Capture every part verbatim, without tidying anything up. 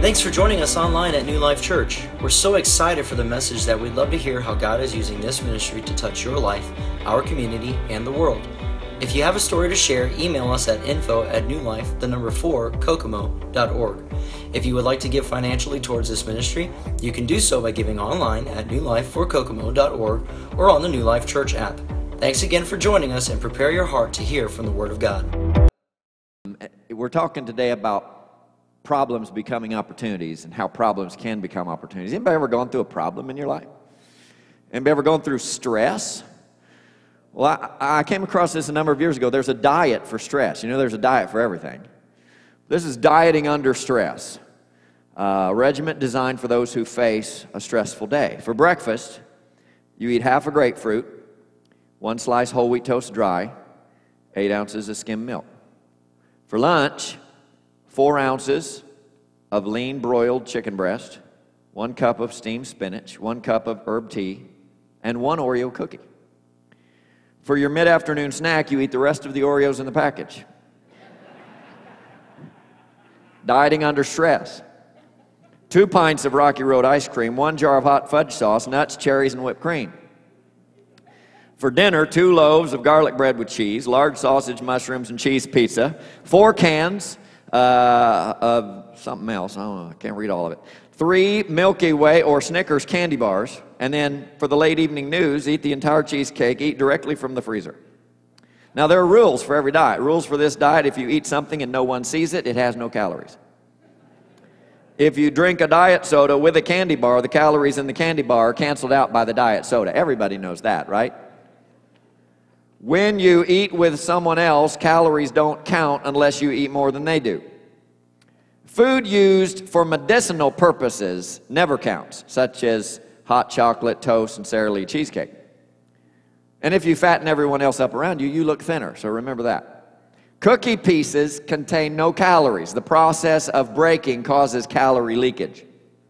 Thanks for joining us online at New Life Church. We're so excited for the message that we'd love to hear how God is using this ministry to touch your life, our community, and the world. If you have a story to share, email us at info at newlife, the number four, kokomo dot org. If you would like to give financially towards this ministry, you can do so by giving online at new life for kokomo dot org or on the New Life Church app. Thanks again for joining us, and prepare your heart to hear from the Word of God. We're talking today about problems becoming opportunities and how problems can become opportunities. Anybody ever gone through a problem in your life? Anybody ever gone through stress? Well, I, I came across this a number of years ago. There's a diet for stress. You know, there's a diet for everything. This is dieting under stress, a regiment designed for those who face a stressful day. For breakfast, you eat half a grapefruit, one slice whole wheat toast dry, eight ounces of skim milk. For lunch, four ounces of lean broiled chicken breast, one cup of steamed spinach, one cup of herb tea, and one Oreo cookie. For your mid-afternoon snack, you eat the rest of the Oreos in the package. Dieting under stress. Two pints of Rocky Road ice cream, one jar of hot fudge sauce, nuts, cherries, and whipped cream. For dinner, two loaves of garlic bread with cheese, large sausage, mushrooms, and cheese pizza, four cans uh, of something else. I don't know, I can't read all of it. Three Milky Way or Snickers candy bars, and then for the late evening news, eat the entire cheesecake, eat directly from the freezer. Now, there are rules for every diet. Rules for this diet: if you eat something and no one sees it, it has no calories. If you drink a diet soda with a candy bar, the calories in the candy bar are canceled out by the diet soda. Everybody knows that, right? When you eat with someone else, calories don't count unless you eat more than they do. Food used for medicinal purposes never counts, such as hot chocolate, toast, and Sara Lee cheesecake. And if you fatten everyone else up around you, you look thinner, so remember that. Cookie pieces contain no calories. The process of breaking causes calorie leakage.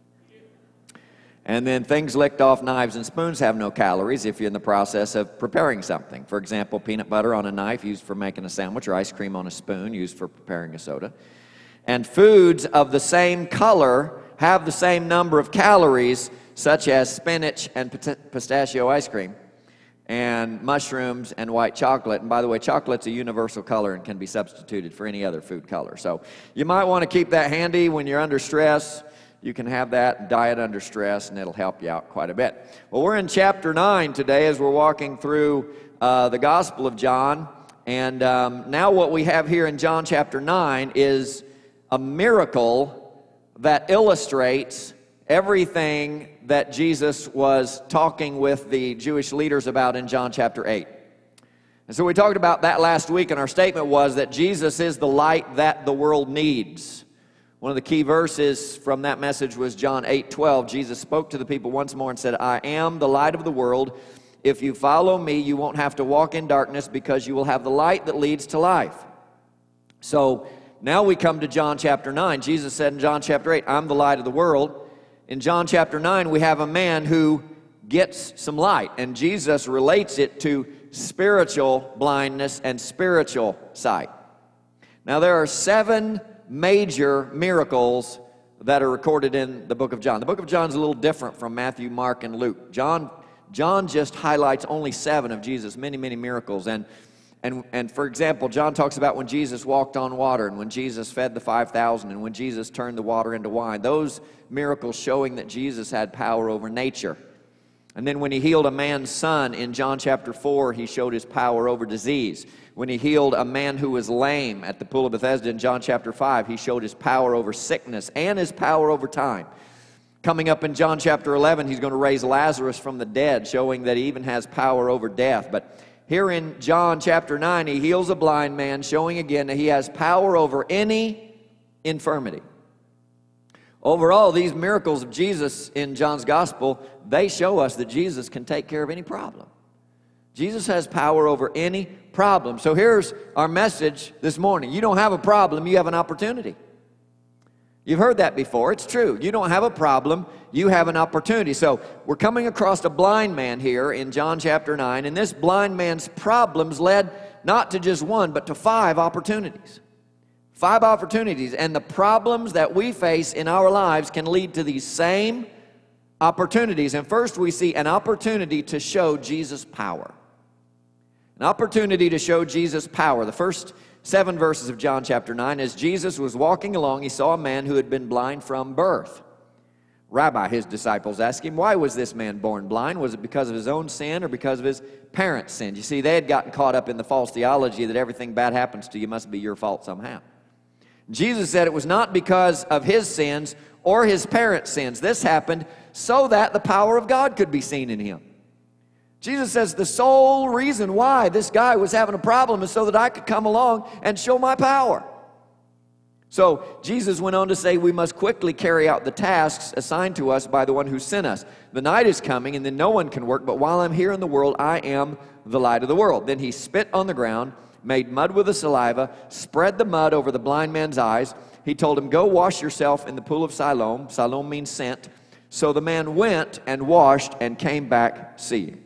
And then things licked off knives and spoons have no calories if you're in the process of preparing something. For example, peanut butter on a knife used for making a sandwich, or ice cream on a spoon used for preparing a soda. And foods of the same color have the same number of calories, such as spinach and pistachio ice cream, and mushrooms and white chocolate. And by the way, chocolate's a universal color and can be substituted for any other food color. So you might want to keep that handy when you're under stress. You can have that diet under stress, and it'll help you out quite a bit. Well, we're in chapter nine today as we're walking through uh, the Gospel of John. And um, now what we have here in John chapter nine is a miracle that illustrates everything that Jesus was talking with the Jewish leaders about in John chapter eight. And so we talked about that last week, and our statement was that Jesus is the light that the world needs. One of the key verses from that message was John eight twelve. Jesus spoke to the people once more and said, "I am the light of the world. If you follow me, you won't have to walk in darkness, because you will have the light that leads to life." So now we come to John chapter nine. Jesus said in John chapter eight, "I'm the light of the world." In John chapter nine, we have a man who gets some light, and Jesus relates it to spiritual blindness and spiritual sight. Now, there are seven major miracles that are recorded in the book of John. The book of John is a little different from Matthew, Mark, and Luke. John, John just highlights only seven of Jesus' many, many miracles. And, and, and for example, John talks about when Jesus walked on water, and when Jesus fed the five thousand, and when Jesus turned the water into wine. Those miracles showing that Jesus had power over nature. And then when he healed a man's son in John chapter four, he showed his power over disease. When he healed a man who was lame at the pool of Bethesda in John chapter five, he showed his power over sickness and his power over time. Coming up in John chapter eleven, he's going to raise Lazarus from the dead, showing that he even has power over death. But here in John chapter nine, he heals a blind man, showing again that he has power over any infirmity. Overall, these miracles of Jesus in John's gospel, they show us that Jesus can take care of any problem. Jesus has power over any problem. So here's our message this morning. You don't have a problem, you have an opportunity. You've heard that before. It's true. You don't have a problem, you have an opportunity. So we're coming across a blind man here in John chapter nine, and this blind man's problems led not to just one, but to five opportunities. Five opportunities. And the problems that we face in our lives can lead to these same opportunities. And first we see an opportunity to show Jesus' power. An opportunity to show Jesus' power. The first seven verses of John chapter nine, as Jesus was walking along, he saw a man who had been blind from birth. Rabbi, his disciples asked him, why was this man born blind? Was it because of his own sin or because of his parents' sin? You see, they had gotten caught up in the false theology that everything bad happens to you must be your fault somehow. Jesus said it was not because of his sins or his parents' sins. This happened so that the power of God could be seen in him. Jesus says the sole reason why this guy was having a problem is so that I could come along and show my power. So Jesus went on to say we must quickly carry out the tasks assigned to us by the one who sent us. The night is coming and then no one can work, but while I'm here in the world, I am the light of the world. Then he spit on the ground, made mud with the saliva, spread the mud over the blind man's eyes. He told him, go wash yourself in the pool of Siloam. Siloam means sent. So the man went and washed and came back seeing.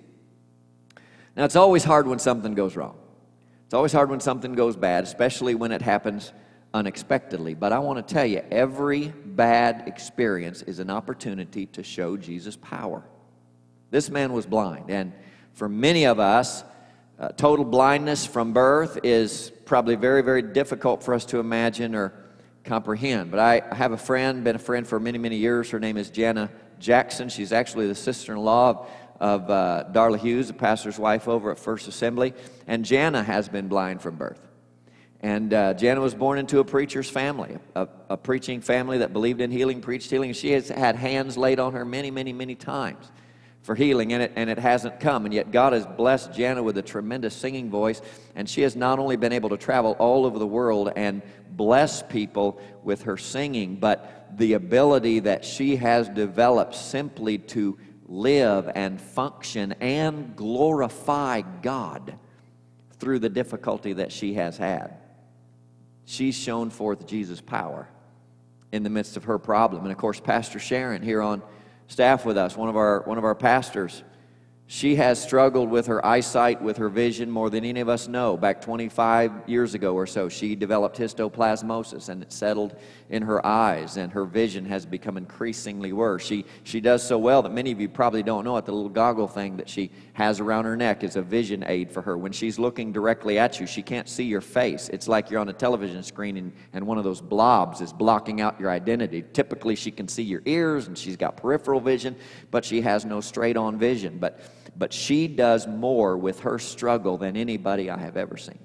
Now, it's always hard when something goes wrong. It's always hard when something goes bad, especially when it happens unexpectedly. But I want to tell you, every bad experience is an opportunity to show Jesus' power. This man was blind, and for many of us, uh, total blindness from birth is probably very, very difficult for us to imagine or comprehend. But I have a friend, been a friend for many, many years. Her name is Jana Jackson. She's actually the sister-in-law of of uh, Darla Hughes, the pastor's wife over at First Assembly. And Jana has been blind from birth. And uh, Jana was born into a preacher's family, a, a preaching family that believed in healing, preached healing. She has had hands laid on her many, many, many times for healing, and it, and it hasn't come. And yet God has blessed Jana with a tremendous singing voice, and she has not only been able to travel all over the world and bless people with her singing, but the ability that she has developed simply to live and function and glorify God through the difficulty that she has had. She's shown forth Jesus' power in the midst of her problem. And of course, Pastor Sharon here on staff with us, one of our one of our pastors, she has struggled with her eyesight, with her vision more than any of us know. Back twenty-five years ago or so, she developed histoplasmosis, and it settled in her eyes, and her vision has become increasingly worse. She, she does so well that many of you probably don't know it. The little goggle thing that she has around her neck is a vision aid for her. When she's looking directly at you, she can't see your face. It's like you're on a television screen, and, and one of those blobs is blocking out your identity. Typically, she can see your ears, and she's got peripheral vision, but she has no straight-on vision. But But she does more with her struggle than anybody I have ever seen.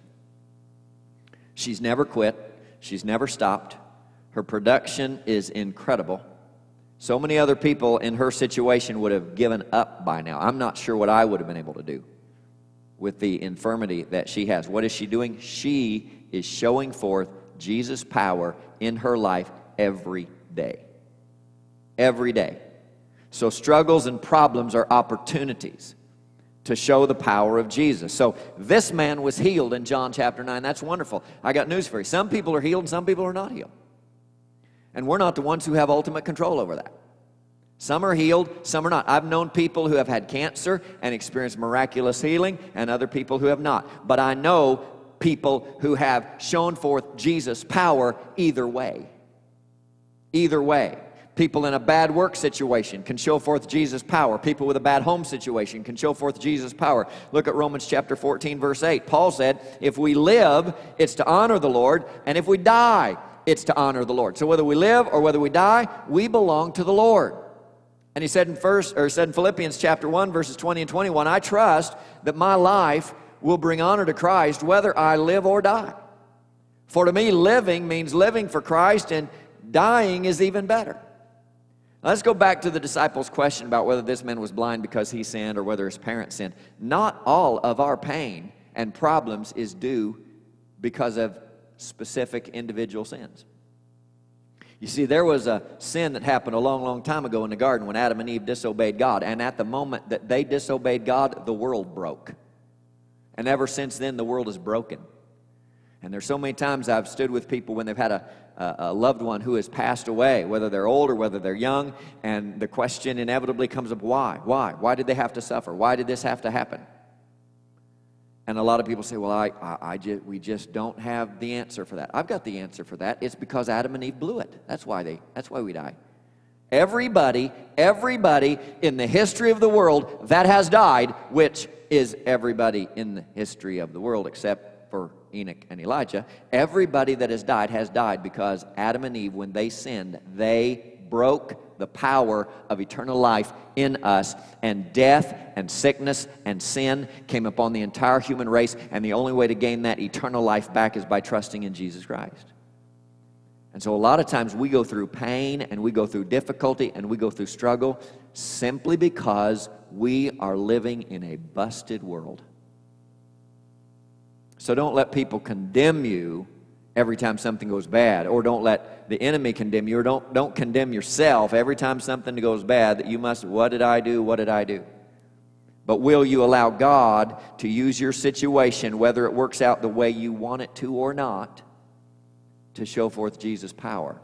She's never quit. She's never stopped. Her production is incredible. So many other people in her situation would have given up by now. I'm not sure what I would have been able to do with the infirmity that she has. What is she doing? She is showing forth Jesus' power in her life every day. Every day. So struggles and problems are opportunities to show the power of Jesus. So this man was healed in John chapter nine. That's wonderful. I got news for you. Some people are healed and some people are not healed. And we're not the ones who have ultimate control over that. Some are healed, some are not. I've known people who have had cancer and experienced miraculous healing, and other people who have not. But I know people who have shown forth Jesus' power either way. Either way. People in a bad work situation can show forth Jesus' power. People with a bad home situation can show forth Jesus' power. Look at Romans chapter fourteen, verse eight. Paul said, if we live, it's to honor the Lord, and if we die, it's to honor the Lord. So whether we live or whether we die, we belong to the Lord. And he said in first, or said in Philippians chapter one, verses twenty and twenty-one, I trust that my life will bring honor to Christ whether I live or die. For to me, living means living for Christ, and dying is even better. Now, let's go back to the disciples' question about whether this man was blind because he sinned or whether his parents sinned. Not all of our pain and problems is due because of specific individual sins. You see, there was a sin that happened a long, long time ago in the garden when Adam and Eve disobeyed God. And at the moment that they disobeyed God, the world broke. And ever since then, the world is broken. And there's so many times I've stood with people when they've had a, a loved one who has passed away, whether they're old or whether they're young, and the question inevitably comes up, why? Why? Why did they have to suffer? Why did this have to happen? And a lot of people say, well, I, I, I just, we just don't have the answer for that. I've got the answer for that. It's because Adam and Eve blew it. That's why they, that's why we die. Everybody, everybody in the history of the world that has died, which is everybody in the history of the world except for Enoch and Elijah, everybody that has died has died because Adam and Eve, when they sinned, they broke the power of eternal life in us, and death and sickness and sin came upon the entire human race, and the only way to gain that eternal life back is by trusting in Jesus Christ. And so a lot of times we go through pain and we go through difficulty and we go through struggle simply because we are living in a busted world. So don't let people condemn you every time something goes bad, or don't let the enemy condemn you, or don't, don't condemn yourself every time something goes bad that you must, what did I do, what did I do? But will you allow God to use your situation, whether it works out the way you want it to or not, to show forth Jesus' power?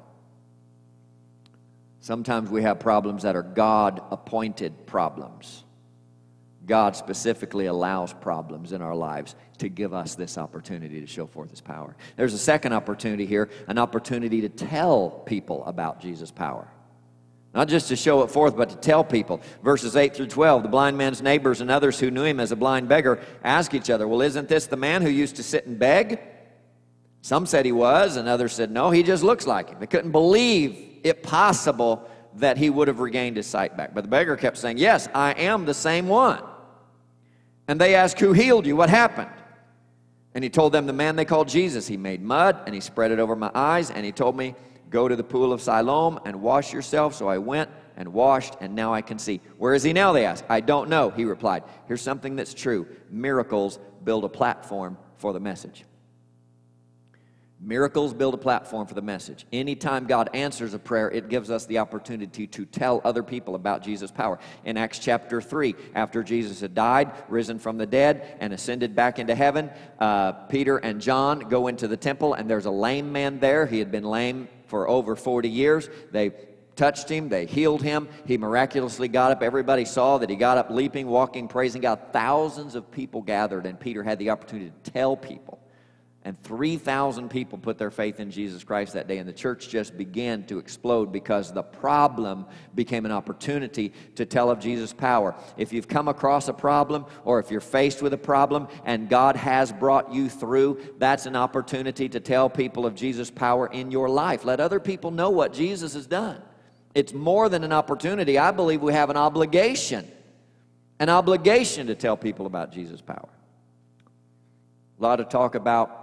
Sometimes we have problems that are God-appointed problems. God specifically allows problems in our lives to give us this opportunity to show forth His power. There's a second opportunity here, an opportunity to tell people about Jesus' power. Not just to show it forth, but to tell people. Verses eight through twelve, the blind man's neighbors and others who knew him as a blind beggar ask each other, well, isn't this the man who used to sit and beg? Some said he was, and others said, no, he just looks like him. They couldn't believe it possible that he would have regained his sight back. But the beggar kept saying, yes, I am the same one. And they asked, who healed you? What happened? And he told them, the man they called Jesus. He made mud, and he spread it over my eyes, and he told me, go to the pool of Siloam and wash yourself. So I went and washed, and now I can see. Where is he now, they asked. I don't know, he replied. Here's something that's true. Miracles build a platform for the message. Miracles build a platform for the message. Anytime God answers a prayer, it gives us the opportunity to tell other people about Jesus' power. In Acts chapter three, after Jesus had died, risen from the dead, and ascended back into heaven, uh, Peter and John go into the temple, and there's a lame man there. He had been lame for over forty years. They touched him. They healed him. He miraculously got up. Everybody saw that he got up leaping, walking, praising God. Thousands of people gathered, and Peter had the opportunity to tell people. And three thousand people put their faith in Jesus Christ that day, and the church just began to explode because the problem became an opportunity to tell of Jesus' power. If you've come across a problem, or if you're faced with a problem and God has brought you through, that's an opportunity to tell people of Jesus' power in your life. Let other people know what Jesus has done. It's more than an opportunity. I believe we have an obligation, an obligation to tell people about Jesus' power. A lot of talk about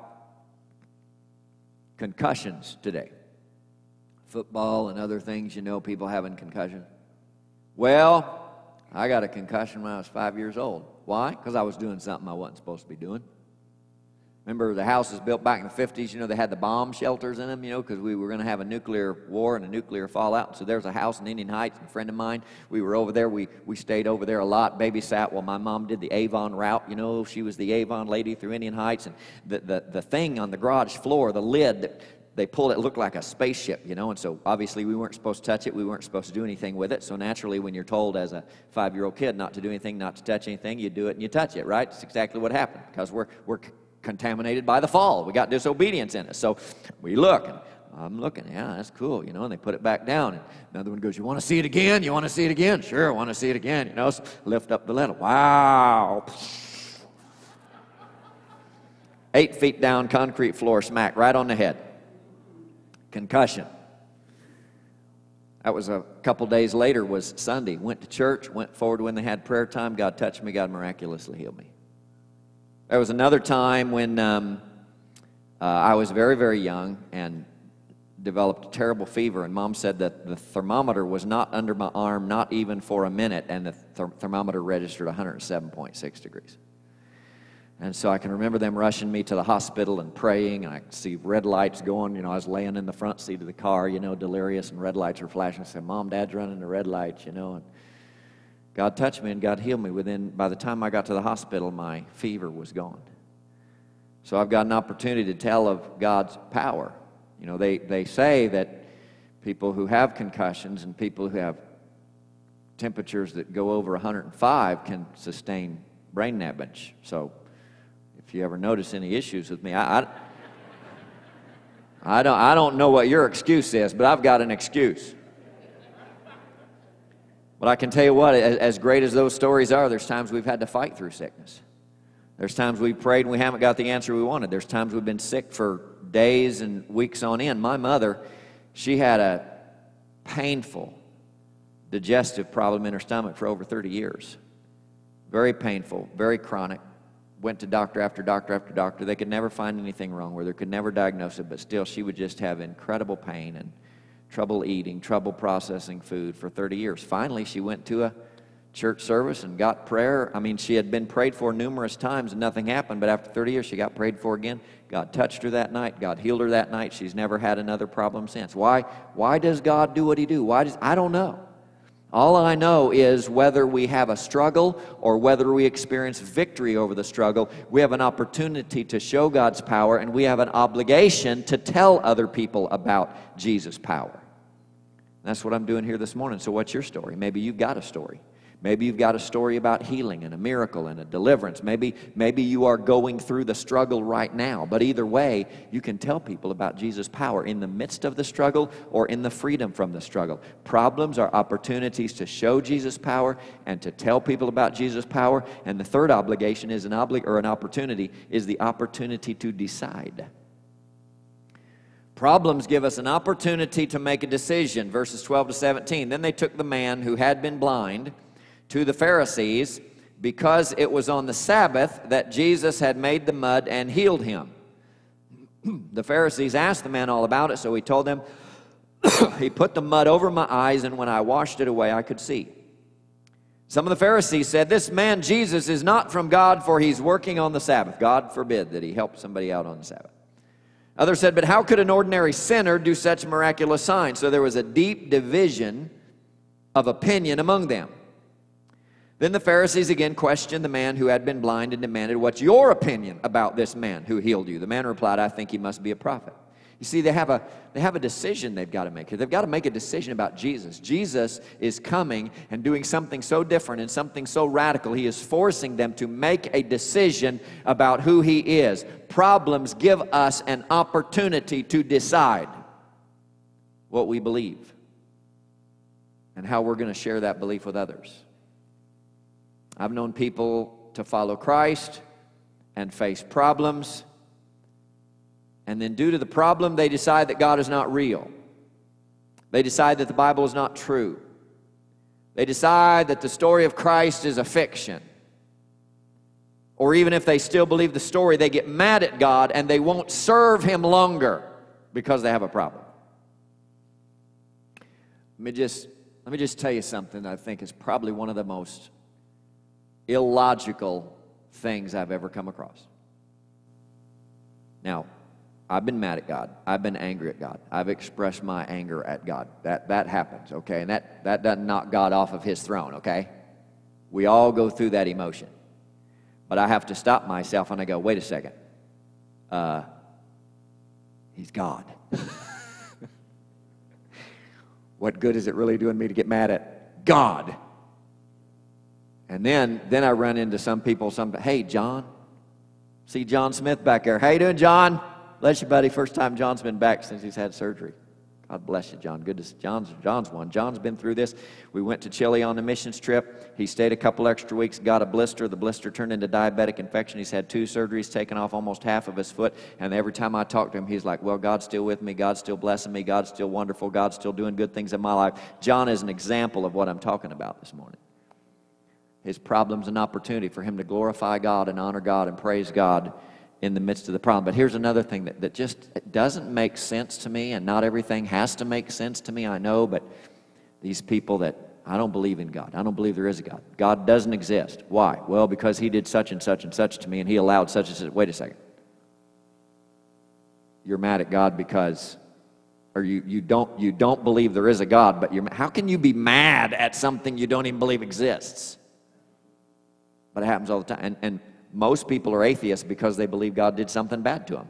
concussions today. Football and other things, you know, people having concussions. Well, I got a concussion when I was five years old. Why? Because I was doing something I wasn't supposed to be doing. Remember, the houses built back in the fifties, you know, they had the bomb shelters in them, you know, because we were going to have a nuclear war and a nuclear fallout. So there's a house in Indian Heights, and a friend of mine, we were over there. We, we stayed over there a lot, babysat while my mom did the Avon route. You know, she was the Avon lady through Indian Heights. And the, the, the thing on the garage floor, the lid that they pulled, it looked like a spaceship, you know. And so obviously we weren't supposed to touch it. We weren't supposed to do anything with it. So naturally, when you're told as a five-year-old kid not to do anything, not to touch anything, you do it and you touch it, right? That's exactly what happened, because we're we're contaminated by the fall. We got disobedience in us. So we look, and I'm looking, yeah, that's cool, you know, and they put it back down. And another one goes, you want to see it again? You want to see it again? Sure, I want to see it again, you know. So lift up the lid. Wow. Eight feet down, concrete floor, smack right on the head. Concussion. That was a couple days later, was Sunday. Went to church, went forward when they had prayer time. God touched me. God miraculously healed me. There was another time when um, uh, I was very, very young and developed a terrible fever, and Mom said that the thermometer was not under my arm, not even for a minute, and the th- thermometer registered one hundred seven point six degrees. And so I can remember them rushing me to the hospital and praying, and I could see red lights going. You know, I was laying in the front seat of the car, you know, delirious, and red lights were flashing. I said, Mom, Dad's running the red lights, you know, and God touched me and God healed me. Within, by the time I got to the hospital, my fever was gone. So I've got an opportunity to tell of God's power. You know, they, they say that people who have concussions and people who have temperatures that go over one hundred five can sustain brain damage. So If you ever notice any issues with me, I, I, I, don't, I don't know what your excuse is, but I've got an excuse. But I can tell you what, as, as great as those stories are, there's times we've had to fight through sickness. There's times we've prayed and we haven't got the answer we wanted. There's times we've been sick for days and weeks on end. My mother, she had a painful digestive problem in her stomach for over thirty years. Very painful, very chronic. Went to doctor after doctor after doctor. They could never find anything wrong with her, could never diagnose it, but still she would just have incredible pain and trouble eating, trouble processing food for thirty years. Finally, she went to a church service and got prayer. I mean, she had been prayed for numerous times and nothing happened, but after thirty years, she got prayed for again. God touched her that night. God healed her that night. She's never had another problem since. Why? Why does God do what He do? Why does, I don't know. All I know is whether we have a struggle or whether we experience victory over the struggle, we have an opportunity to show God's power, and we have an obligation to tell other people about Jesus' power. That's what I'm doing here this morning. So what's your story? Maybe you've got a story. Maybe you've got a story about healing and a miracle and a deliverance. Maybe, maybe you are going through the struggle right now. But either way, you can tell people about Jesus' power in the midst of the struggle or in the freedom from the struggle. Problems are opportunities to show Jesus' power and to tell people about Jesus' power. And the third obligation is an obli- or an opportunity is the opportunity to decide. Problems give us an opportunity to make a decision. Verses twelve to seventeen. Then they took the man who had been blind to the Pharisees, because it was on the Sabbath that Jesus had made the mud and healed him. The Pharisees asked the man all about it, so he told them, he put the mud over my eyes, and when I washed it away, I could see. Some of the Pharisees said, this man Jesus is not from God, for he's working on the Sabbath. God forbid that he help somebody out on the Sabbath. Others said, but how could an ordinary sinner do such miraculous signs? So there was a deep division of opinion among them. Then the Pharisees again questioned the man who had been blind and demanded, what's your opinion about this man who healed you? The man replied, I think he must be a prophet. You see, they have a, they have a decision they've got to make here. They've got to make a decision about Jesus. Jesus is coming and doing something so different and something so radical. He is forcing them to make a decision about who He is. Problems give us an opportunity to decide what we believe and how we're going to share that belief with others. I've known people to follow Christ and face problems, and then due to the problem, they decide that God is not real. They decide that the Bible is not true. They decide that the story of Christ is a fiction. Or even if they still believe the story, they get mad at God and they won't serve Him longer because they have a problem. Let me just, let me just tell you something that I think is probably one of the most illogical things I've ever come across. Now, I've been mad at God. I've been angry at God. I've expressed my anger at God. That, that happens, okay? And that, that doesn't knock God off of His throne, okay? We all go through that emotion. But I have to stop myself and I go, wait a second. Uh, he's God. What good is it really doing me to get mad at God? And then, then I run into some people, some, hey, John. See John Smith back there. How you doing, John? Bless you, buddy. First time John's been back since he's had surgery. God bless you, John. Good to see. John's, John's one. John's been through this. We went to Chile on the missions trip. He stayed a couple extra weeks, got a blister. The blister turned into diabetic infection. He's had two surgeries, taken off almost half of his foot. And every time I talk to him, he's like, well, God's still with me. God's still blessing me. God's still wonderful. God's still doing good things in my life. John is an example of what I'm talking about this morning. His problem's an opportunity for him to glorify God and honor God and praise God in the midst of the problem. But here's another thing that, that just doesn't make sense to me, and not everything has to make sense to me, I know, but these people that, I don't believe in God. I don't believe there is a God. God doesn't exist. Why? Well, because He did such and such and such to me, and He allowed such and such. Wait a second. You're mad at God because, or you, you, don't, you don't believe there is a God, but you're, how can you be mad at something you don't even believe exists? But it happens all the time. And, and most people are atheists because they believe God did something bad to them.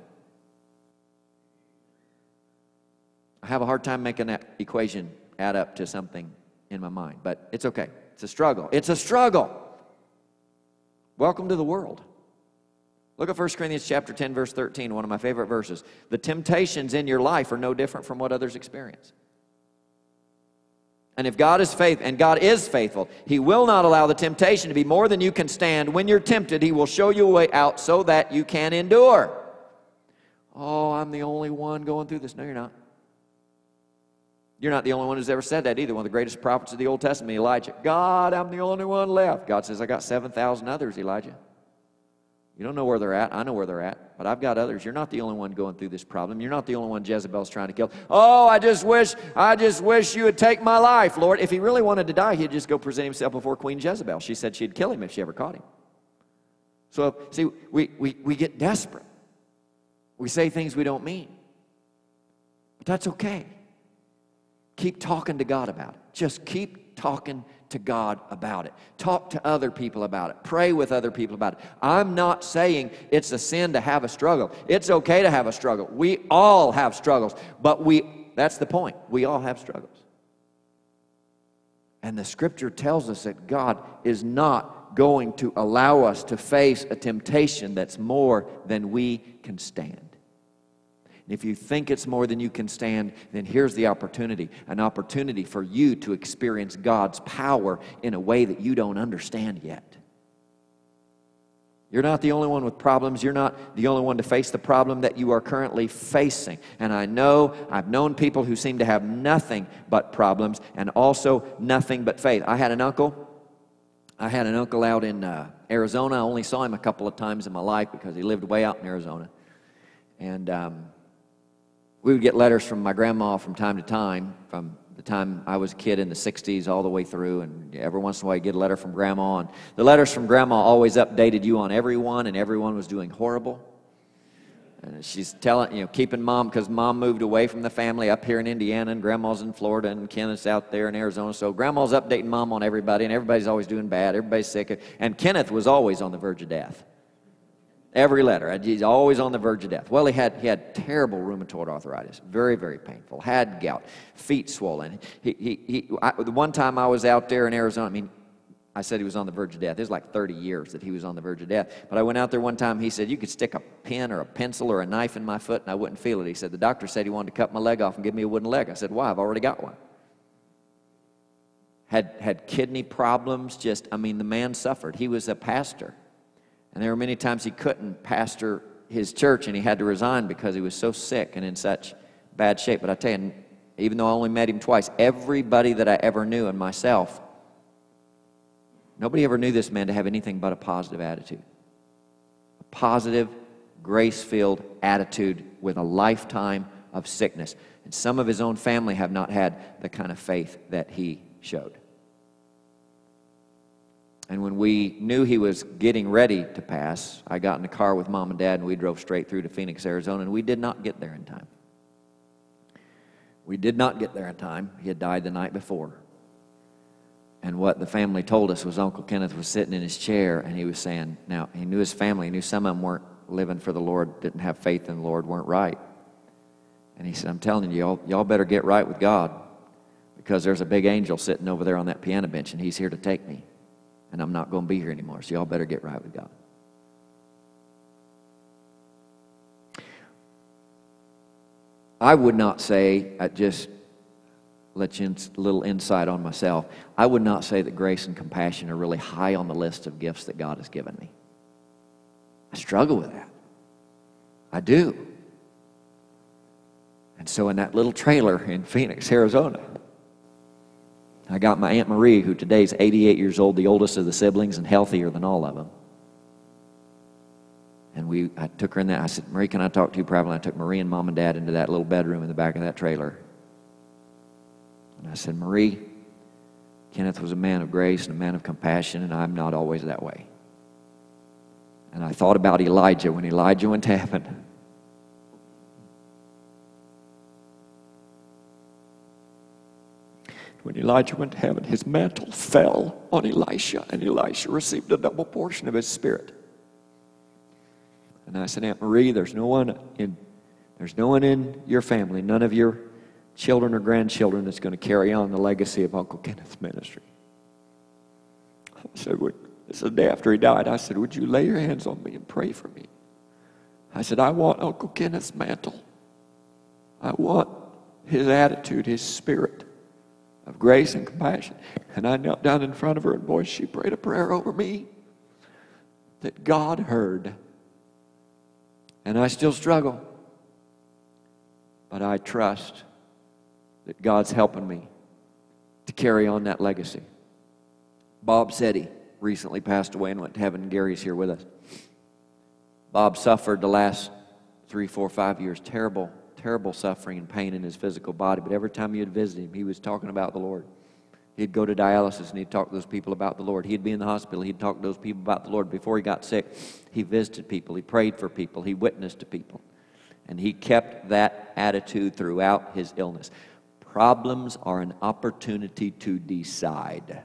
I have a hard time making that equation add up to something in my mind, but it's okay. It's a struggle. It's a struggle. Welcome to the world. Look at First Corinthians chapter ten, verse thirteen, one of my favorite verses. The temptations in your life are no different from what others experience. And if God is faithful, and God is faithful, He will not allow the temptation to be more than you can stand. When you're tempted, He will show you a way out so that you can endure. Oh, I'm the only one going through this. No, you're not. You're not the only one who's ever said that either. One of the greatest prophets of the Old Testament, Elijah. God, I'm the only one left. God says, I got seven thousand others, Elijah. You don't know where they're at. I know where they're at. But I've got others. You're not the only one going through this problem. You're not the only one Jezebel's trying to kill. Oh, I just wish, I just wish you would take my life, Lord. If he really wanted to die, he'd just go present himself before Queen Jezebel. She said she'd kill him if she ever caught him. So, see, we, we, we get desperate. We say things we don't mean. But that's okay. Keep talking to God about it. Just keep talking to God about it. Talk to other people about it. Pray with other people about it. I'm not saying it's a sin to have a struggle. It's okay to have a struggle. We all have struggles. But we, that's the point. We all have struggles. And the Scripture tells us that God is not going to allow us to face a temptation that's more than we can stand. If you think it's more than you can stand, then here's the opportunity. An opportunity for you to experience God's power in a way that you don't understand yet. You're not the only one with problems. You're not the only one to face the problem that you are currently facing. And I know, I've known people who seem to have nothing but problems and also nothing but faith. I had an uncle. I had an uncle out in uh, Arizona. I only saw him a couple of times in my life because he lived way out in Arizona. And um, we would get letters from my grandma from time to time, from the time I was a kid in the sixties all the way through, and every once in a while you get a letter from Grandma. And the letters from Grandma always updated you on everyone, and everyone was doing horrible. And she's telling, you know, keeping Mom, because Mom moved away from the family up here in Indiana, and Grandma's in Florida, and Kenneth's out there in Arizona. So Grandma's updating Mom on everybody, and everybody's always doing bad. Everybody's sick. And Kenneth was always on the verge of death. Every letter. He's always on the verge of death. Well, he had he had terrible rheumatoid arthritis. Very, very painful. Had gout. Feet swollen. He, he, he, I, the one time I was out there in Arizona, I mean, I said he was on the verge of death. It was like thirty years that he was on the verge of death. But I went out there one time, he said, you could stick a pen or a pencil or a knife in my foot and I wouldn't feel it. He said, the doctor said he wanted to cut my leg off and give me a wooden leg. I said, why? I've already got one. Had, had kidney problems. Just, I mean, the man suffered. He was a pastor. And there were many times he couldn't pastor his church, and he had to resign because he was so sick and in such bad shape. But I tell you, even though I only met him twice, everybody that I ever knew, and myself, nobody ever knew this man to have anything but a positive attitude. A positive, grace-filled attitude with a lifetime of sickness. And some of his own family have not had the kind of faith that he showed. And when we knew he was getting ready to pass, I got in the car with Mom and Dad, and we drove straight through to Phoenix, Arizona, and we did not get there in time. We did not get there in time. He had died the night before. And what the family told us was Uncle Kenneth was sitting in his chair, and he was saying, now, he knew his family, he knew some of them weren't living for the Lord, didn't have faith in the Lord, weren't right. And he said, I'm telling you, y'all, y'all better get right with God, because there's a big angel sitting over there on that piano bench, and he's here to take me. And I'm not going to be here anymore, so y'all better get right with God. I would not say, I just let you in, a little insight on myself, I would not say that grace and compassion are really high on the list of gifts that God has given me. I struggle with that. I do. And so in that little trailer in Phoenix, Arizona, I got my Aunt Marie, who today is eighty-eight years old, the oldest of the siblings, and healthier than all of them. And we, I took her in there. I said, Marie, can I talk to you privately? I took Marie and Mom and Dad into that little bedroom in the back of that trailer. And I said, Marie, Kenneth was a man of grace and a man of compassion, and I'm not always that way. And I thought about Elijah when Elijah went to heaven. When Elijah went to heaven, his mantle fell on Elisha, and Elisha received a double portion of his spirit. And I said, Aunt Marie, there's no one in, there's no one in your family, none of your children or grandchildren that's going to carry on the legacy of Uncle Kenneth's ministry. I said, would, this is the day after he died. I said, would you lay your hands on me and pray for me? I said, I want Uncle Kenneth's mantle. I want his attitude, his spirit of grace and compassion. And I knelt down in front of her, and boy, she prayed a prayer over me that God heard. And I still struggle. But I trust that God's helping me to carry on that legacy. Bob Setti recently passed away and went to heaven. Gary's here with us. Bob suffered the last three, four, five years, terrible, terrible suffering and pain in his physical body. But every time you'd visit him, he was talking about the Lord. He'd go to dialysis and he'd talk to those people about the Lord. He'd be in the hospital. He'd talk to those people about the Lord. Before he got sick, he visited people. He prayed for people. He witnessed to people. And he kept that attitude throughout his illness. Problems are an opportunity to decide.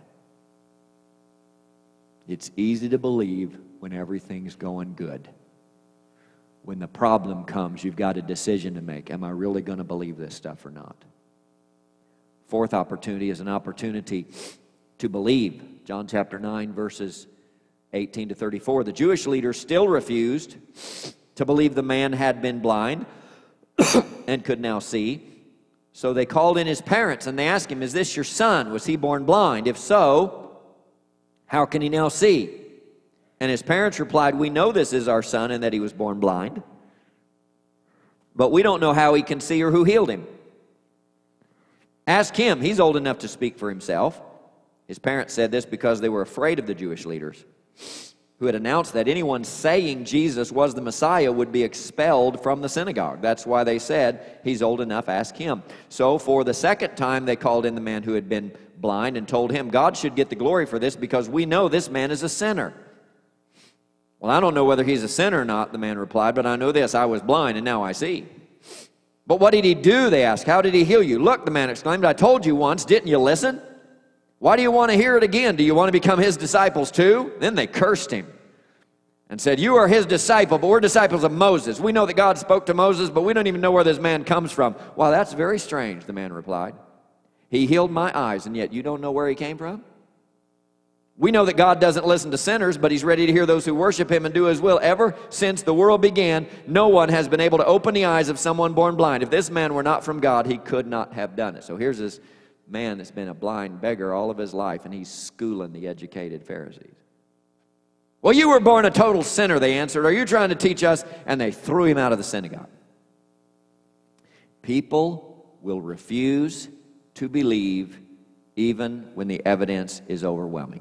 It's easy to believe when everything's going good. When the problem comes, you've got a decision to make. Am I really going to believe this stuff or not? Fourth opportunity is an opportunity to believe. John chapter nine, verses eighteen to thirty-four. The Jewish leaders still refused to believe the man had been blind and could now see. So they called in his parents and they asked him, is this your son? Was he born blind? If so, how can he now see? And his parents replied, we know this is our son and that he was born blind, but we don't know how he can see or who healed him. Ask him. He's old enough to speak for himself. His parents said this because they were afraid of the Jewish leaders, who had announced that anyone saying Jesus was the Messiah would be expelled from the synagogue. That's why they said, he's old enough, ask him. So for the second time, they called in the man who had been blind and told him, God should get the glory for this because we know this man is a sinner. Well, I don't know whether he's a sinner or not, the man replied, but I know this, I was blind and now I see. But what did he do, they asked. How did he heal you? Look, the man exclaimed, I told you once, didn't you listen? Why do you want to hear it again? Do you want to become his disciples too? Then they cursed him and said, you are his disciple, but we're disciples of Moses. We know that God spoke to Moses, but we don't even know where this man comes from. Well, that's very strange, the man replied. He healed my eyes, and yet you don't know where he came from? We know that God doesn't listen to sinners, but he's ready to hear those who worship him and do his will. Ever since the world began, no one has been able to open the eyes of someone born blind. If this man were not from God, he could not have done it. So here's this man that's been a blind beggar all of his life, and he's schooling the educated Pharisees. Well, you were born a total sinner, they answered. Are you trying to teach us? And they threw him out of the synagogue. People will refuse to believe even when the evidence is overwhelming.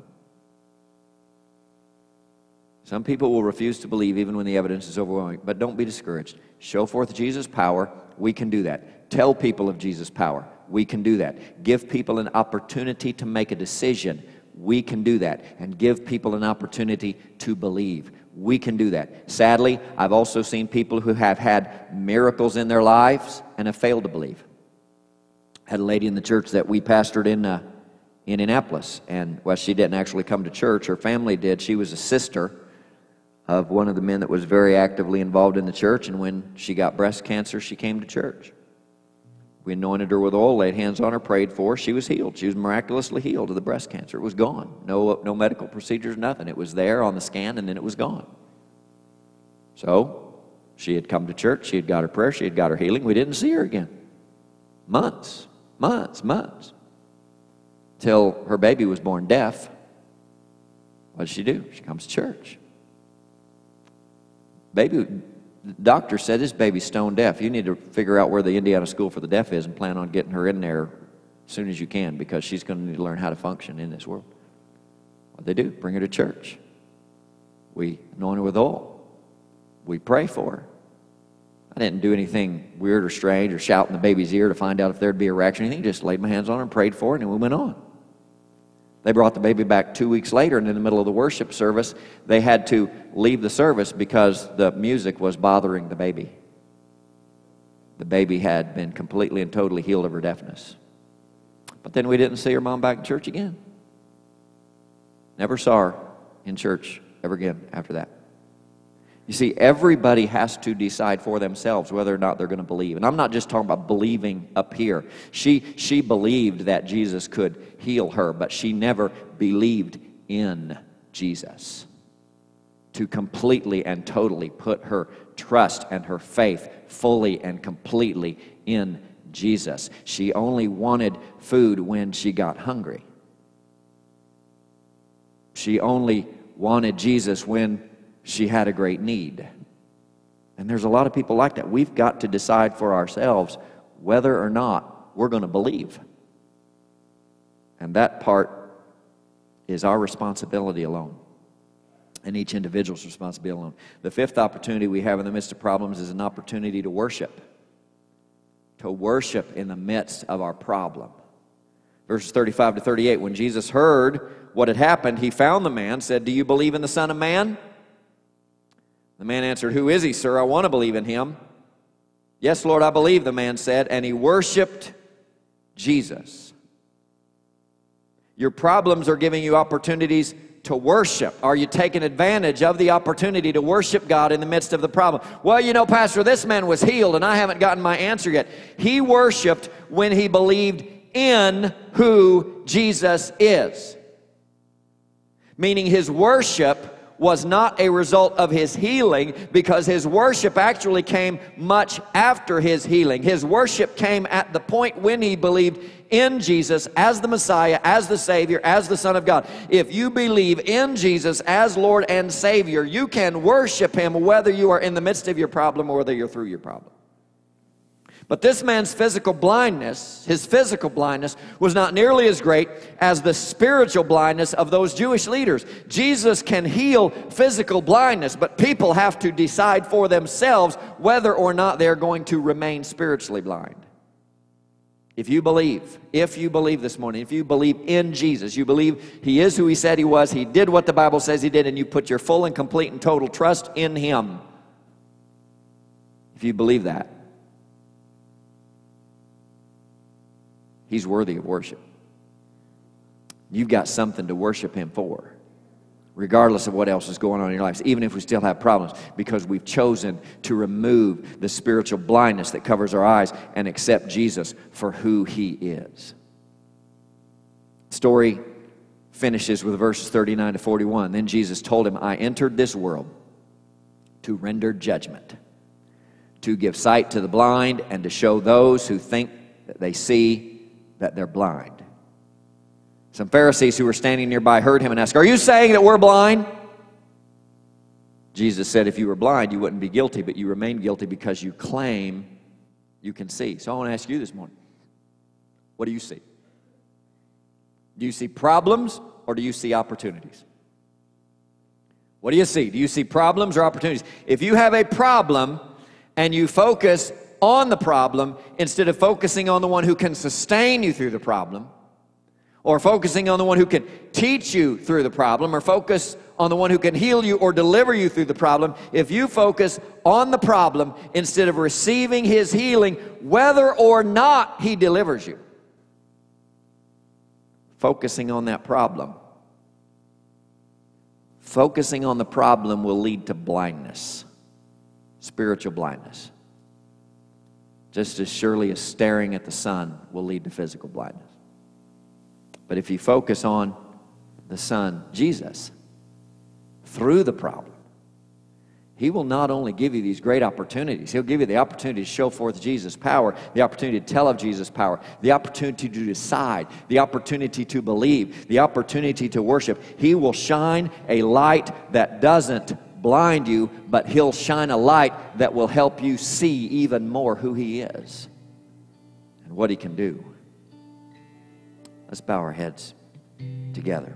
Some people will refuse to believe even when the evidence is overwhelming, but don't be discouraged. Show forth Jesus' power. We can do that. Tell people of Jesus' power. We can do that. Give people an opportunity to make a decision. We can do that. And give people an opportunity to believe. We can do that. Sadly, I've also seen people who have had miracles in their lives and have failed to believe. I had a lady in the church that we pastored in uh, in Indianapolis, and well, she didn't actually come to church. Her family did. She was a sister of one of the men that was very actively involved in the church, and when she got breast cancer, she came to church. We anointed her with oil, laid hands on her, prayed for her. She was healed. She was miraculously healed of the breast cancer. It was gone. No, no medical procedures, nothing. It was there on the scan, and then it was gone. So she had come to church. She had got her prayer. She had got her healing. We didn't see her again. Months, months, months. Till her baby was born deaf. What did she do? She comes to church. Baby, the doctor said this baby's stone deaf. You need to figure out where the Indiana School for the Deaf is and plan on getting her in there as soon as you can, because she's going to need to learn how to function in this world. What they do? Bring her to church. We anoint her with oil. We pray for her. I didn't do anything weird or strange or shout in the baby's ear to find out if there'd be a reaction or anything. Just laid my hands on her and prayed for her, and then we went on. They brought the baby back two weeks later, and in the middle of the worship service, they had to leave the service because the music was bothering the baby. The baby had been completely and totally healed of her deafness. But then we didn't see her mom back in church again. Never saw her in church ever again after that. You see, everybody has to decide for themselves whether or not they're going to believe. And I'm not just talking about believing up here. She, she believed that Jesus could heal her, but she never believed in Jesus. to completely and totally put her trust and her faith fully and completely in Jesus. She only wanted food when she got hungry. She only wanted Jesus when she had a great need. And there's a lot of people like that. We've got to decide for ourselves whether or not we're going to believe. And that part is our responsibility alone, and each individual's responsibility alone. The fifth opportunity we have in the midst of problems is an opportunity to worship. To worship in the midst of our problem. Verses thirty-five to thirty-eight, when Jesus heard what had happened, he found the man, said, "Do you believe in the Son of Man?" The man answered, "Who is he, sir? I want to believe in him." "Yes, Lord, I believe," the man said, and he worshiped Jesus. Your problems are giving you opportunities to worship. Are you taking advantage of the opportunity to worship God in the midst of the problem? "Well, you know, Pastor, this man was healed and I haven't gotten my answer yet." He worshiped when he believed in who Jesus is. Meaning his worship was not a result of his healing, because his worship actually came much after his healing. His worship came at the point when he believed in Jesus as the Messiah, as the Savior, as the Son of God. If you believe in Jesus as Lord and Savior, you can worship him whether you are in the midst of your problem or whether you're through your problem. But this man's physical blindness, his physical blindness, was not nearly as great as the spiritual blindness of those Jewish leaders. Jesus can heal physical blindness, but people have to decide for themselves whether or not they're going to remain spiritually blind. If you believe, if you believe this morning, if you believe in Jesus, you believe he is who he said he was, he did what the Bible says he did, and you put your full and complete and total trust in him. If you believe that, he's worthy of worship. You've got something to worship him for, regardless of what else is going on in your lives, even if we still have problems, because we've chosen to remove the spiritual blindness that covers our eyes and accept Jesus for who he is. The story finishes with verses thirty-nine to forty-one. Then Jesus told him, "I entered this world to render judgment, to give sight to the blind, and to show those who think that they see that they're blind." Some Pharisees who were standing nearby heard him and asked, "Are you saying that we're blind?" Jesus said, "If you were blind, you wouldn't be guilty, but you remain guilty because you claim you can see." So I want to ask you this morning, what do you see? Do you see problems or do you see opportunities? What do you see? Do you see problems or opportunities? If you have a problem and you focus on the problem instead of focusing on the one who can sustain you through the problem, or focusing on the one who can teach you through the problem, or focus on the one who can heal you or deliver you through the problem, if you focus on the problem instead of receiving his healing, whether or not he delivers you, focusing on that problem, focusing on the problem will lead to blindness, spiritual blindness. Just as surely as staring at the sun will lead to physical blindness. But if you focus on the Son, Jesus, through the problem, he will not only give you these great opportunities, he'll give you the opportunity to show forth Jesus' power, the opportunity to tell of Jesus' power, the opportunity to decide, the opportunity to believe, the opportunity to worship. He will shine a light that doesn't blind you, but he'll shine a light that will help you see even more who he is and what he can do. Let's bow our heads together.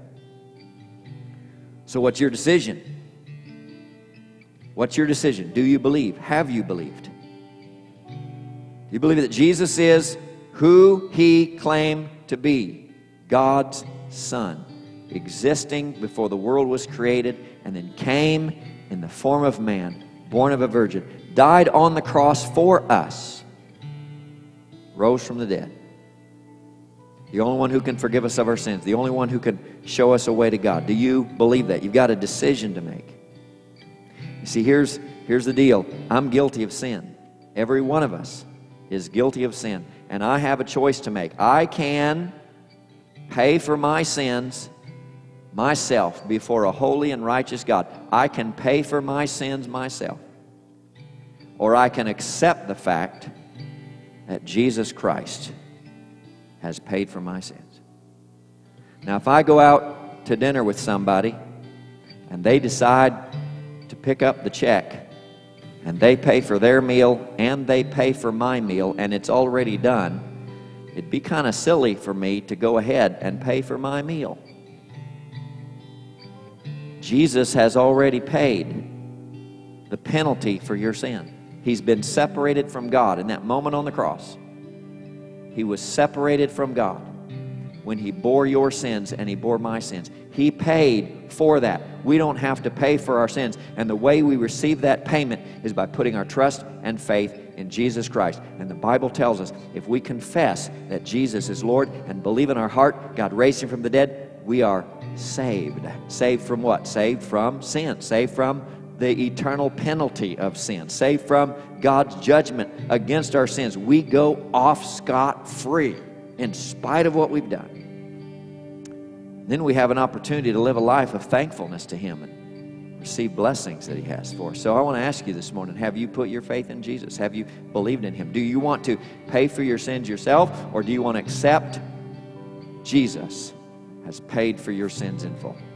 So what's your decision? What's your decision? Do you believe? Have you believed? Do you believe that Jesus is who he claimed to be? God's Son, existing before the world was created, and then came in the form of man, born of a virgin, died on the cross for us, rose from the dead. The only one who can forgive us of our sins, the only one who can show us a way to God. Do you believe that? You've got a decision to make. You see, here's, here's the deal. I'm guilty of sin. Every one of us is guilty of sin, and I have a choice to make. I can pay for my sins myself before a holy and righteous God. I can pay for my sins myself, or I can accept the fact that Jesus Christ has paid for my sins. Now, if I go out to dinner with somebody and they decide to pick up the check and they pay for their meal and they pay for my meal and it's already done, it'd be kind of silly for me to go ahead and pay for my meal. Jesus has already paid the penalty for your sin. He's been separated from God in that moment on the cross. He was separated from God when He bore your sins and He bore my sins. He paid for that. We don't have to pay for our sins. And the way we receive that payment is by putting our trust and faith in Jesus Christ. And the Bible tells us if we confess that Jesus is Lord and believe in our heart God raised Him from the dead, we are saved. Saved from what? Saved from sin. Saved from the eternal penalty of sin. Saved from God's judgment against our sins. We go off scot-free in spite of what we've done. Then we have an opportunity to live a life of thankfulness to Him and receive blessings that He has for us. So I want to ask you this morning, have you put your faith in Jesus? Have you believed in Him? Do you want to pay for your sins yourself, or do you want to accept Jesus has paid for your sins in full?